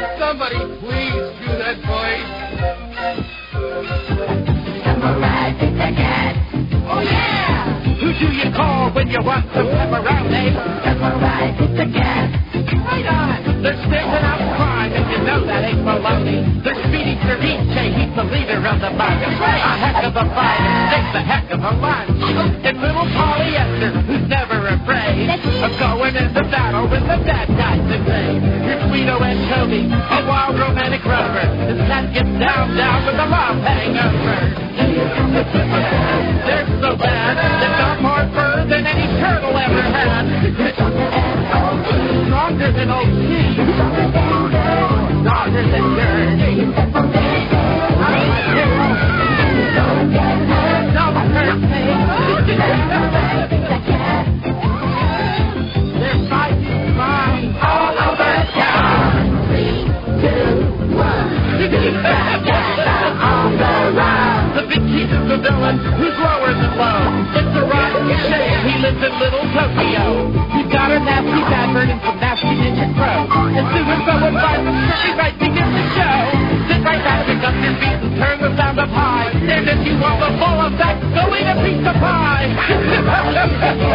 Somebody please do that voice. Samurai, it's a cat. Oh, yeah! Who do you call when you want some pepperoni? Samurai, it's a cat. Right on! They're stamping out crime, and you know that ain't baloney. They're speeding Ceviche, he's the leader of the bunch. Right. A heck of a fighter, takes a heck of a lunch. And little Polyester, who's never afraid of going into battle with the bad guys today. Your Guido and Toby, a wild romantic rover. His cat gets down with the love hangover. They're so bad, they've got more fur than any turtle ever had. Stronger than old Steve. Stronger than Gert. Don't hurt me. They're fighting mine all over town. 3, 2, 1. On the run. The big chief is the villain who's lower than low. It's a rotten shame he lives in little Tokyo. He's got a nasty badbird and some nasty ninja crow. As soon as someone finds him, he might begin to show. Sit right back, pick up your feet and turn the sound up high. And if you want the full effect, go eat a piece of pie.